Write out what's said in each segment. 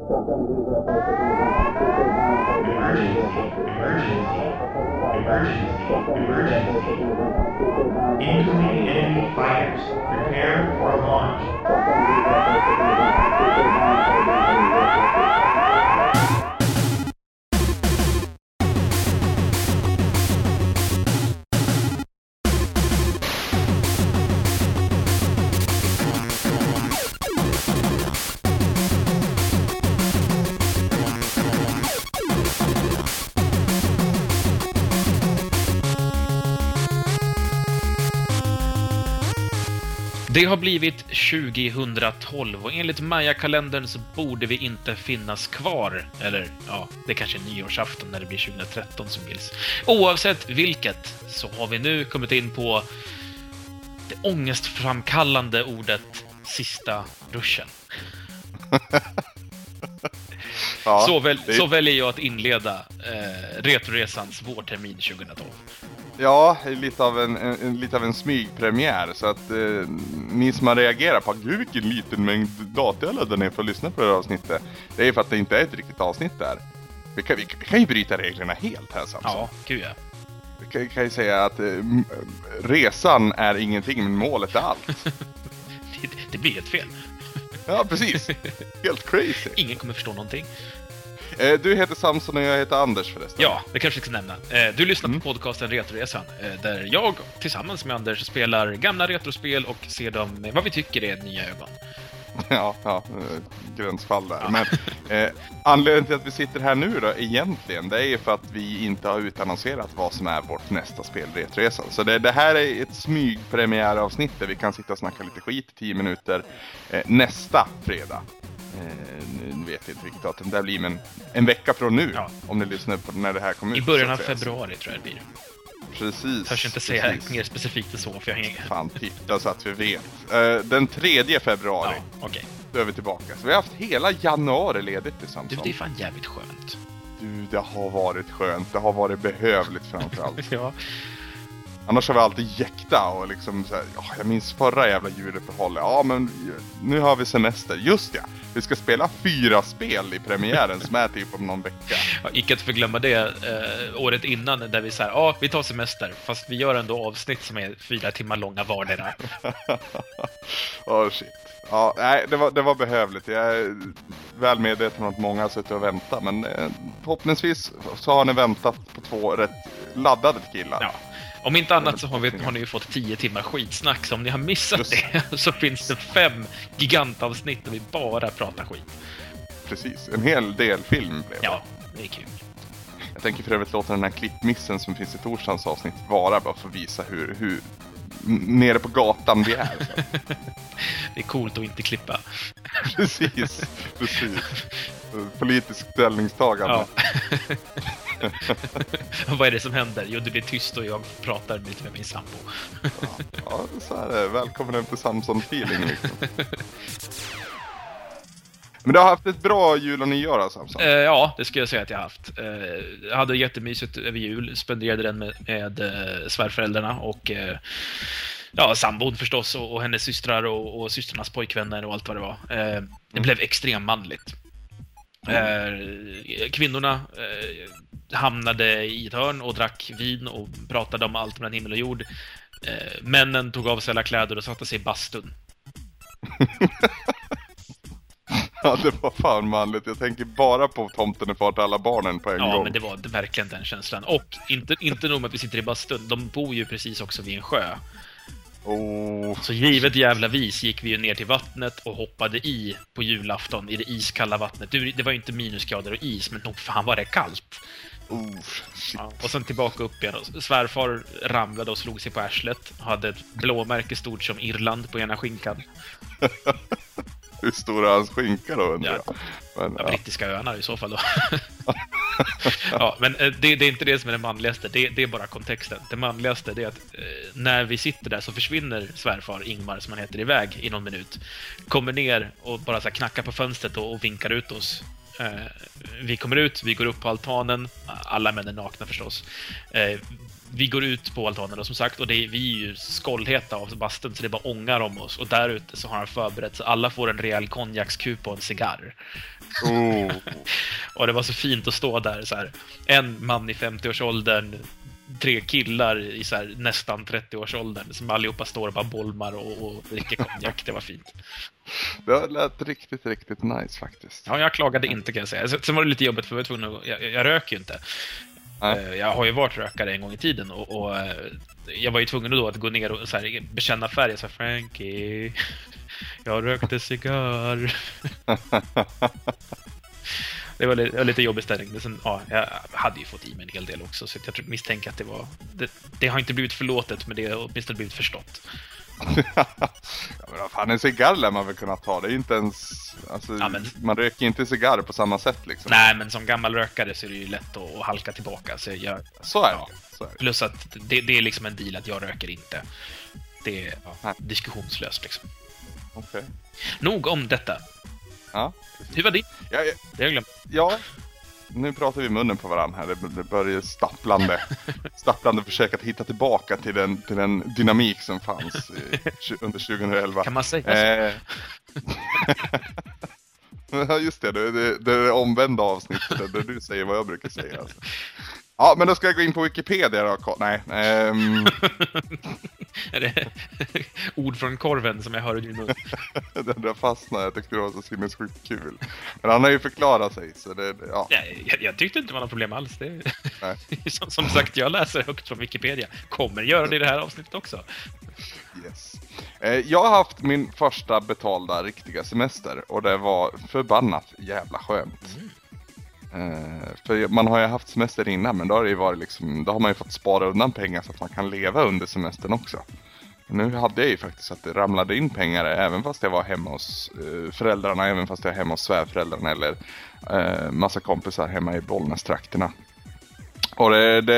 Incoming enemy fighters. Prepare for launch. Det har blivit 2012 och enligt Maya-kalendern så borde vi inte finnas kvar. Eller ja, det kanske är nyårsafton när det blir 2013 som gills. Oavsett vilket så har vi nu kommit in på det ångestframkallande ordet sista duschen. Ja, så väljer jag att inleda Retroresans vårtermin 2012. Ja, lite av en smygpremiär. Så att ni som har reagerat på gud vilken liten mängd data jag laddar ner för att lyssna på det här avsnittet. Det är för att det inte är ett riktigt avsnitt där. Vi kan ju bryta reglerna helt här Samson. Ja, gud ja. Vi kan ju säga att resan är ingenting men målet är allt. Det blir ett fel. Ja, precis. Helt crazy. Ingen kommer förstå någonting. Du heter Samson och jag heter Anders förresten. Ja, det kanske vi ska nämna. Du lyssnar på podcasten Retroresan, där jag tillsammans med Anders spelar gamla retrospel och ser dem med vad vi tycker är nya ögon. Ja, gränsfall där. Ja. Men anledningen till att vi sitter här nu då egentligen, det är ju för att vi inte har utannonserat vad som är vårt nästa spel, Retroresan. Så det här är ett smygpremiäravsnitt där vi kan sitta och snacka lite skit i 10 minuter nästa fredag. Nu vet jag inte riktigt att det blir, men en vecka från nu, om ni lyssnar på när det här kommer ut. I början av februari tror jag det blir. Precis. Jag inte säga mer specifikt än så, för jag hänger. Fan, titta så att vi vet. Den 3 februari, okej. Då är vi tillbaka. Så vi har haft hela januari ledigt tillsammans. Du, det är fan jävligt skönt. Du, det har varit skönt. Det har varit behövligt framförallt. Ja. Annars har vi alltid jäkta och liksom så här, jag minns förra jävla juluppehållet. Ja, men nu har vi semester. Just ja, vi ska spela 4 spel i premiären som är typ om någon vecka. Ja, icke att förglömma det året innan där vi sa vi tar semester. Fast vi gör ändå avsnitt som är 4 timmar långa vardera. Shit. Ja, nej, det var behövligt. Jag är väl medveten om att många har suttit och väntat. Men förhoppningsvis så har ni väntat på 2 rätt laddade killar. Ja. Om inte annat så har ni ju fått 10 timmar skitsnack. Så om ni har missat det så finns det 5 gigantavsnitt där vi bara pratar skit. Precis, en hel del film blev det. Ja, det är kul. Jag tänker för övrigt låta den här klippmissen som finns i torsdagens avsnitt vara bara för att visa hur nere på gatan vi är. Det är coolt att inte klippa. Precis. Politisk ställningstagande. Ja. Vad är det som händer? Jo, det blir tyst och jag pratar lite med min sambo. Ja, så är det. Välkommen hem till Samson-feeling liksom. Men du har haft ett bra jul och nyår då, Samson? Ja, det skulle jag säga att jag har haft. Jag hade jättemysigt över jul. Spenderade den med svärföräldrarna och sambon förstås och hennes systrar och systrarnas pojkvänner och allt vad det var. Det blev extremt manligt. Kvinnorna hamnade i ett hörn och drack vin och pratade om allt mellan himmel och jord. Männen tog av sig alla kläder och satte sig i bastun. Ja, det var fan manligt. Jag tänker bara på tomten är far till alla barnen på en gång. Ja, men det var verkligen den känslan. Och inte nog med att vi sitter i bastun. De bor ju precis också vid en sjö. Så givet jävla vis gick vi ju ner till vattnet och hoppade i på julafton i det iskalla vattnet. Det var ju inte minusgrader och is, men nog fan var det kallt. Och sen tillbaka upp igen. Svärfar ramlade och slog sig på arslet. Hade ett blåmärke stort som Irland på ena skinkan. Hur stor är hans skinka då, undrar jag? Men, brittiska öarna i så fall då. Men det är inte det som är det manligaste. Det är bara kontexten. Det manligaste är att när vi sitter där så försvinner svärfar Ingmar, som han heter, iväg i någon minut. Kommer ner och bara så här knackar på fönstret och vinkar ut oss. Vi kommer ut, vi går upp på altanen. Alla män är nakna förstås. vi går ut på altanen och som sagt, och vi är ju skållheta av bastun så det bara ångar om oss. Och där ute så har han förberett så alla får en rejäl konjakskup och en cigarr. Och det var så fint att stå där så här. En man i 50-årsåldern, 3 killar i så här, nästan 30-årsåldern som allihopa står och bara bolmar och dricker konjak. Det var fint. Det lät riktigt, riktigt nice faktiskt. Ja, jag klagade inte kan jag säga. Sen var det lite jobbigt för jag röker ju inte. Jag har ju varit rökare en gång i tiden och jag var ju tvungen då att gå ner och så här, bekänna färg. Så här, Frankie, jag rökte cigarr. Det var lite jobbig ställning. Men sen, jag hade ju fått i mig en hel del också. Så jag misstänker att det har inte blivit förlåtet, men det har åtminstone blivit förstått. Ja, men vad fan, en cigarr lär man väl kunna ta. Det är ju inte ens... Alltså, man röker inte cigarr på samma sätt liksom. Nej, men som gammal rökare så är det ju lätt att halka tillbaka. Så är det. Plus att det är liksom en deal att jag röker inte. Det är diskussionslöst liksom. Okay. Nog om detta. Ja. Hur var det? Det har jag glömt. Ja, nu pratar vi munnen på varandra här. Det börjar stapplande försök att hitta tillbaka till den dynamik som fanns under 2011. Kan man säga så? Ja, just det. Det är det omvända avsnittet där du säger vad jag brukar säga. Alltså. Ja, men då ska jag gå in på Wikipedia då. Nej. Är det ord från korven som jag hör i din mun? Den där fastnade, jag tyckte det var så sinnessjukt kul. Men han har ju förklarat sig, så det, ja. Jag tyckte inte det var något problem alls. Som sagt, jag läser högt från Wikipedia. Kommer göra det i det här avsnittet också. Yes. Jag har haft min första betalda riktiga semester och det var förbannat jävla skönt. För man har ju haft semester innan, men då har det ju varit liksom, då har man ju fått spara undan pengar så att man kan leva under semestern också. Nu hade jag ju faktiskt att det ramlade in pengar även fast jag var hemma hos föräldrarna, även fast jag var hemma hos svärföräldrarna eller massa kompisar hemma i Bollnästrakterna. Och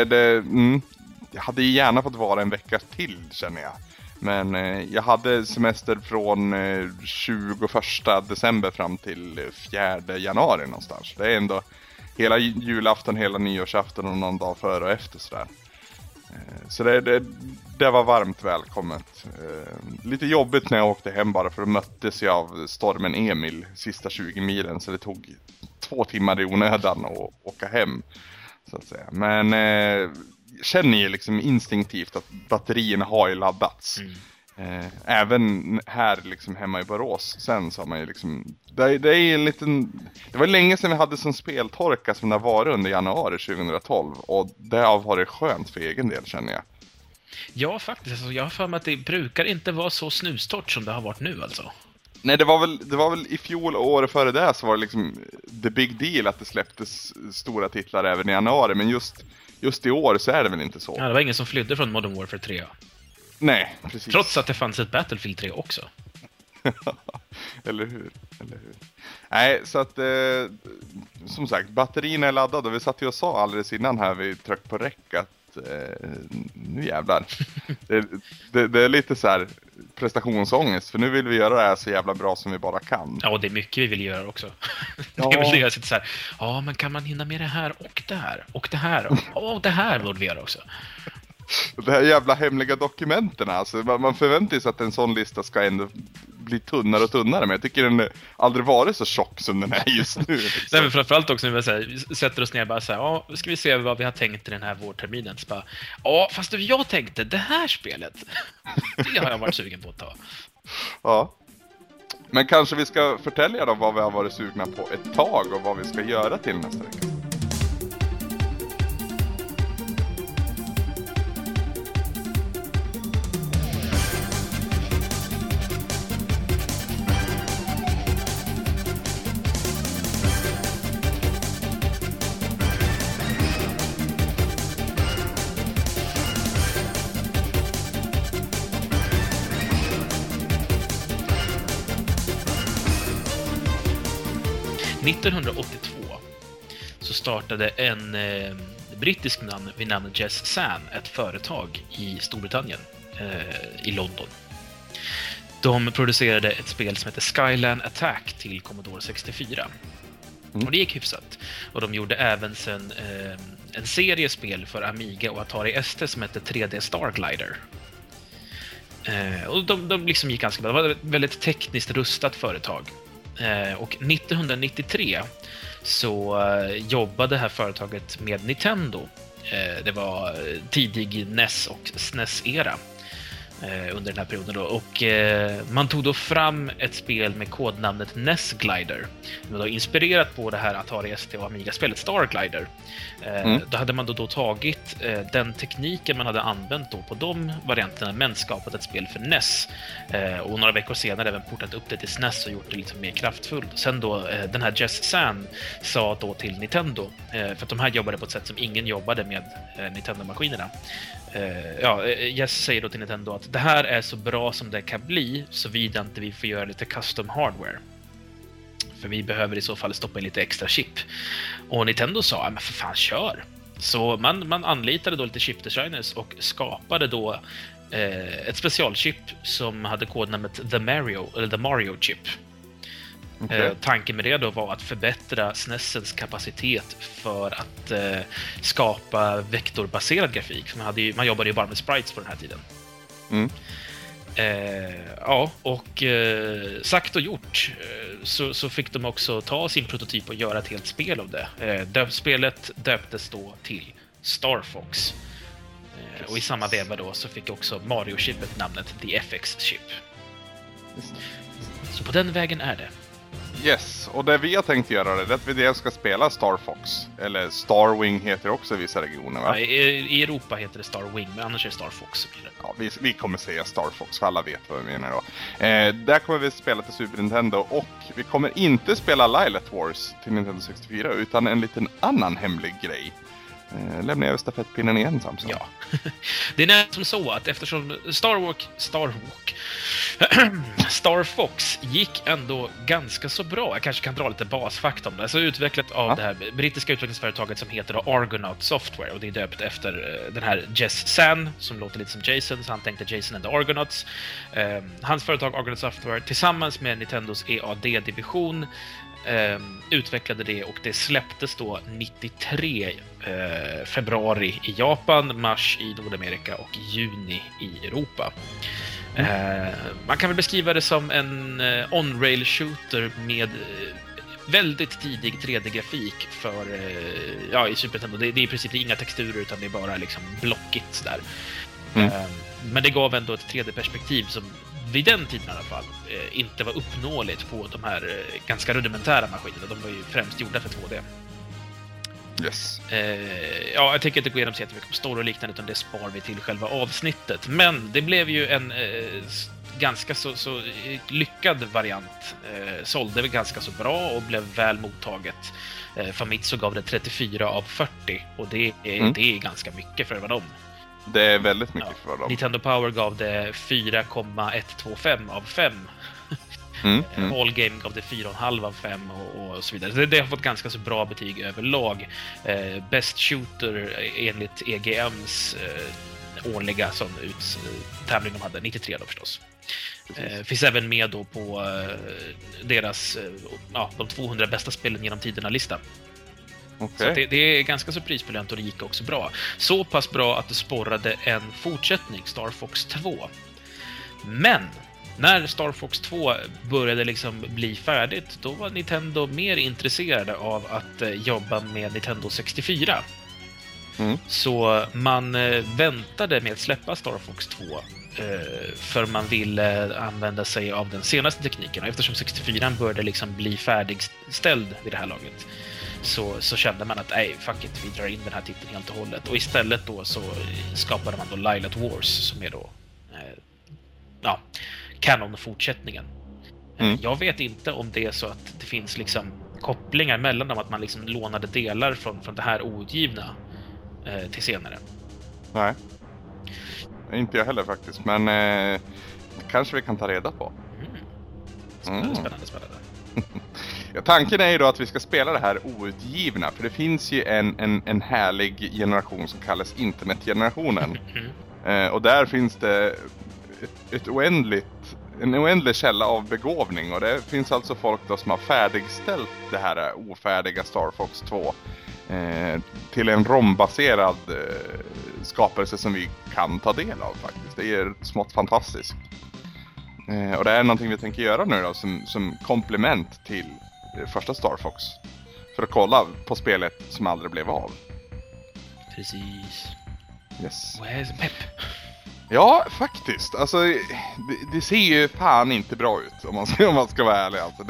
jag hade ju gärna fått vara en vecka till, känner jag. Men jag hade semester från 21 december fram till 4 januari någonstans. Det är ändå hela julafton, hela nyårsafton och någon dag före och efter sådär. Så det var varmt välkommet. Lite jobbigt när jag åkte hem bara för att möttes jag av stormen Emil sista 20 milen. Så det tog 2 timmar i onödan att åka hem, så att säga. Men känner ju liksom instinktivt att batterierna har ju laddats. Även här liksom hemma i Borås sen så har man ju liksom det är en liten, det var länge sedan vi hade sån speltorka som det var under januari 2012 och det har varit skönt för egen del, känner jag. Ja, faktiskt. Alltså, jag har för mig att det brukar inte vara så snustort som det har varit nu alltså. Nej, det var väl i fjol och året före det så var det liksom the big deal att det släpptes stora titlar även i januari, men just i år så är det väl inte så. Ja, det var ingen som flydde från Modern Warfare 3. Nej, precis. Trots att det fanns ett Battlefield 3 också. Eller hur? Nej, så att som sagt, batterierna är laddade och vi satt ju och sa alldeles innan här vi tryckte på räck att nu jävlar. Det är lite så här prestationsångest, för nu vill vi göra det här så jävla bra som vi bara kan. Ja, och det är mycket vi vill göra också. Ja. Det är väl det jag sitter så här, ja, men kan man hinna med det här och det här och det här och det här borde vi göra också. Det här jävla hemliga dokumenten, alltså man förväntar sig att en sån lista ska ändå bli tunnare och tunnare, men jag tycker den aldrig varit så tjock som den är just nu. Liksom. Nej, men framförallt också när vi sätter oss ner och bara så här, ja, ska vi se vad vi har tänkt i den här vårterminen. Så bara, ja, fast jag tänkte, det här spelet, det har jag varit sugen på att ta. Ja. Men kanske vi ska förtälja dem vad vi har varit sugna på ett tag och vad vi ska göra till nästa vecka. År 1982 så startade en brittisk man vid namn Jess San ett företag i Storbritannien, i London. De producerade ett spel som heter Skyland Attack till Commodore 64. Och det gick hyfsat. Och de gjorde även sen en serie spel för Amiga och Atari ST som hette 3D Starglider. Och de liksom gick ganska bra. Det var ett väldigt tekniskt rustat företag. Och 1993 så jobbade det här företaget med Nintendo. Det var tidig NES och SNES-era under den här perioden då. Och man tog då fram ett spel med kodnamnet NES Glider. Det var då inspirerat på det här Atari ST och Amiga-spelet Starglider. Då hade man då tagit den tekniken man hade använt då på de varianterna men skapat ett spel för NES. Och några veckor senare även portat upp det till SNES och gjort det lite mer kraftfullt. Sen då den här Jess San sa då till Nintendo, för att de här jobbade på ett sätt som ingen jobbade med Nintendo-maskinerna. Jess säger då till Nintendo att det här är så bra som det kan bli såvida inte vi får göra lite custom hardware. För vi behöver i så fall stoppa in lite extra chip. Och Nintendo sa, men för fan, kör! Så man anlitade då lite chip-designers och skapade då ett specialchip som hade kodnamnet The Mario Chip. Okay. Tanken med det då var att förbättra SNESens kapacitet för att skapa vektorbaserad grafik. Man jobbade ju bara med sprites på den här tiden. Sagt och gjort så fick de också ta sin prototyp och göra ett helt spel av det. Spelet döptes då till Star Fox. Och i samma veva då så fick också Mario-chipet namnet The FX-chip. Så på den vägen är det. Yes, och det vi har tänkt göra det är att vi ska spela Star Fox. Eller Starwing heter det också i vissa regioner, va? Ja, i Europa heter det Starwing, men annars är det Star Fox. Ja, vi kommer säga Star Fox, för alla vet vad vi menar då. Där kommer vi spela till Super Nintendo, och vi kommer inte spela Lylat Wars till Nintendo 64, utan en liten annan hemlig grej. Lämnar jag stafettpinnen igen, Samson? Ja. Det är som så att eftersom Star Fox gick ändå ganska så bra. Jag kanske kan dra lite basfakta om det. Alltså utvecklat av det här brittiska utvecklingsföretaget som heter Argonaut Software, och det är döpt efter den här Jess San som låter lite som Jason, så han tänkte Jason and the Argonauts. Hans företag Argonaut Software tillsammans med Nintendos EAD-division utvecklade det, och det släpptes då 93 februari i Japan, mars i Nordamerika och juni i Europa. Man kan väl beskriva det som en on-rail shooter med väldigt tidig 3D-grafik för i Super Nintendo. Det är i princip inga texturer utan det är bara liksom blockigt sådär. Men det gav ändå ett 3D-perspektiv som vid den tiden i alla fall inte var uppnåeligt på de här ganska rudimentära maskinerna. De var ju främst gjorda för 2D. Yes. Jag tänker inte gå igenom så jättemycket på story och liknande, utan det spar vi till själva avsnittet. Men det blev ju en ganska så lyckad variant. Sålde väl ganska så bra och blev väl mottaget. Famitsu gav det 34 av 40, och det är ganska mycket för vad de. Det är väldigt mycket för dem. Nintendo Power gav det 4,125 av 5. All Game gav det 4,5 av 5 och så vidare. Det har fått ganska så bra betyg överlag. Best Shooter enligt EGMs årliga tävling de hade, 93 då förstås. Finns även med då på deras de 200 bästa spelen genom tiderna-lista. Okay. Så det är ganska så prisbelönt, och det gick också bra. Så pass bra att det sporrade en fortsättning, Star Fox 2. Men när Star Fox 2 började liksom bli färdigt, då var Nintendo mer intresserade av att jobba med Nintendo 64. Så man väntade med att släppa Star Fox 2 för man ville använda sig av den senaste tekniken. Och eftersom 64 började liksom bli färdigställd vid det här laget, så kände man att fuck it, vi drar in den här titeln helt och hållet. Och istället då så skapade man då Lylat Wars, som är då Canon-fortsättningen. Jag vet inte om det är så att det finns liksom kopplingar mellan dem, att man liksom lånade delar från det här outgivna till senare. Nej, inte jag heller faktiskt, men kanske vi kan ta reda på. Spännande. Ja, tanken är ju då att vi ska spela det här outgivna, för det finns ju en härlig generation som kallas internetgenerationen. Och där finns det ett oändligt en oändlig källa av begåvning. Och det finns alltså folk då som har färdigställt det här ofärdiga Star Fox 2 till en rombaserad skapelse som vi kan ta del av faktiskt. Det är smått fantastiskt. Och det är någonting vi tänker göra nu då som komplement till första Star Fox. För att kolla på spelet som aldrig blev av. Precis. Yes. Where's Pep? Ja, faktiskt. Alltså, det ser ju fan inte bra ut om man ska vara ärlig. Alltså.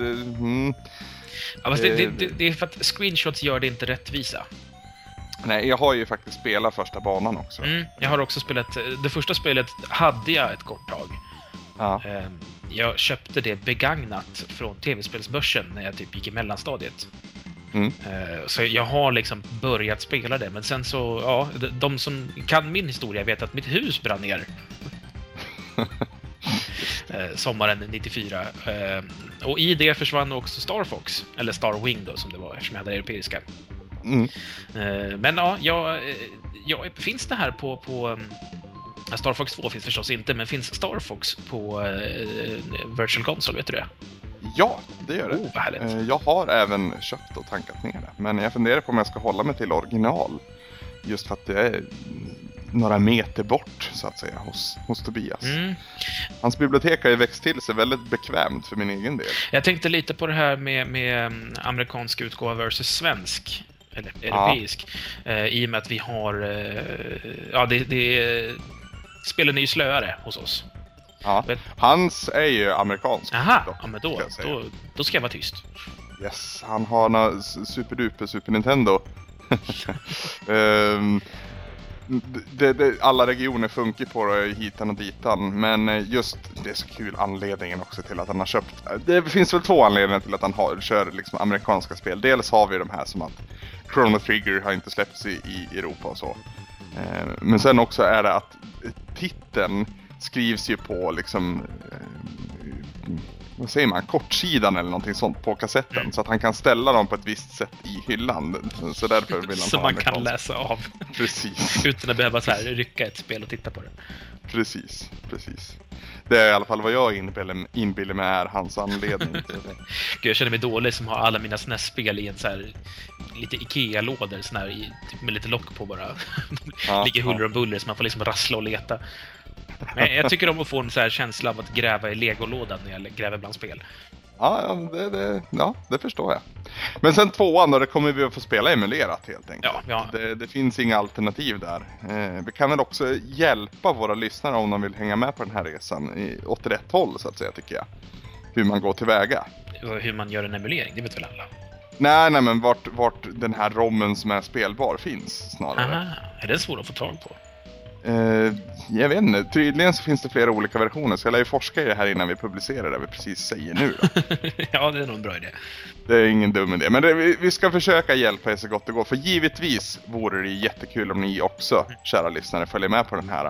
Ja, det är för att screenshots gör det inte rättvisa. Nej, jag har ju faktiskt spelat första banan också. Jag har också spelat... Det första spelet hade jag ett kort tag. Ja. Jag köpte det begagnat från tv-spelsbörsen när jag typ gick i mellanstadiet. Så jag har liksom börjat spela det. Men sen så, ja, de som kan min historia vet att mitt hus brann ner. Sommaren 94. Och i det försvann också Star Fox. Eller Star Wing då, som det var, eftersom jag hade det europeiska. Men ja, finns det här på Star Fox 2 finns förstås inte, men finns Star Fox på Virtual Console, vet du det? Ja, det gör det. Vad härligt. Jag har även köpt och tankat ner det. Men jag funderar på om jag ska hålla mig till original. Just för att det är några meter bort, så att säga, hos Tobias. Hans bibliotek har ju växt till sig väldigt bekvämt för min egen del. Jag tänkte lite på det här med amerikansk utgåva versus svensk. Eller europeisk. I och med att vi har... spelen är ju slöare hos oss. Ja, hans är ju amerikansk. Aha, ja, men då ska jag vara tyst. Yes, han har några Super Nintendo. Alla regioner funkar på det hitan och ditan. Men just det är så kul anledningen också till att han har köpt. Det finns väl två anledningar till att han kör liksom amerikanska spel. Dels har vi de här som att Chrono Trigger har inte släppts i Europa och så. Men sen också är det att titeln skrivs ju på liksom vad säger man, kortsidan eller någonting sånt på kassetten, så att han kan ställa dem på ett visst sätt i hyllan, så därför vill han så man kan läsa av. Precis. Utan att behöva så här rycka ett spel och titta på det. Precis. Det är i alla fall vad jag inbillar mig är hans anledning. Gud, jag känner mig dålig som har alla mina SNES-spel i en så här lite Ikea-lådor sån här, typ med lite lock på bara. Ligger huller och buller så man får liksom rassla och leta. Men jag tycker om att få en så här känsla av att gräva i Lego-lådan när jag gräver bland spel. Ja, det förstår jag. Men sen tvåan då, det kommer vi att få spela emulerat helt enkelt. Ja. Det finns inga alternativ där. Vi kan väl också hjälpa våra lyssnare om de vill hänga med på den här resan åt rätt håll, så att säga, tycker jag. Hur man går tillväga. Hur man gör en emulering, det vet väl alla? Nej, men vart den här rommen som är spelbar finns snarare. Aha, är det svårt att få tag på? Jag vet inte, tydligen så finns det flera olika versioner, så jag lär ju forska i det här innan vi publicerar det vi precis säger nu då. Ja, det är nog en bra idé. Det är ingen dum idé, men vi ska försöka hjälpa er så gott det går, för givetvis vore det jättekul om ni också, kära lyssnare, följer med på den här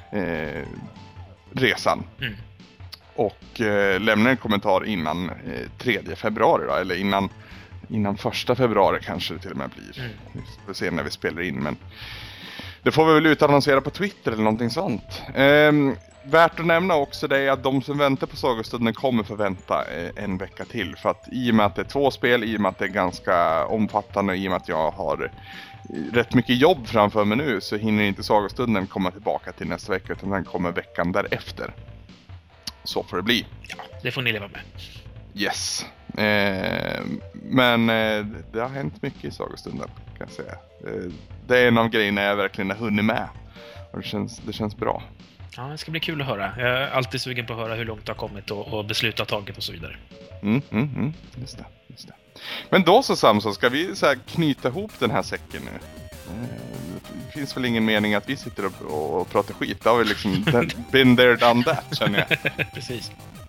resan. Och lämnar en kommentar innan 3 februari då, eller innan 1 februari kanske det till och med blir. Vi får se när vi spelar in, men det får vi väl utannonsera på Twitter eller någonting sånt. Värt att nämna också det är att de som väntar på Sagostunden kommer få vänta en vecka till. För att i och med att det är 2 spel, i och med att det är ganska omfattande, i och med att jag har rätt mycket jobb framför mig nu, så hinner inte Sagostunden komma tillbaka till nästa vecka, utan den kommer veckan därefter. Så får det bli. Ja, det får ni leva med. Yes. Men det har hänt mycket i Sagostunden, kan jag säga. Det är en av grejerna jag verkligen har hunnit med. Och det känns bra. Ja, det ska bli kul att höra. Jag är alltid sugen på att höra hur långt det har kommit och beslut har tagit och så vidare. Just det. Men då så, Samson, ska vi så här knyta ihop den här säcken nu? Det finns väl ingen mening att vi sitter och pratar skit. Det har vi liksom been there, done that, känner jag. Precis.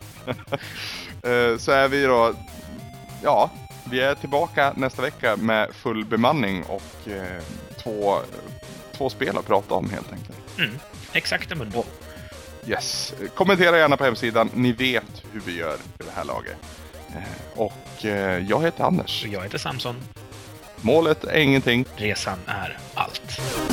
Så är vi då... Ja, vi är tillbaka nästa vecka med full bemanning och 2 spel att prata om helt enkelt. Exakt, men då. Yes. Kommentera gärna på hemsidan. Ni vet hur vi gör i det här laget. Och jag heter Anders. Och jag heter Samson. Målet är ingenting. Resan är allt.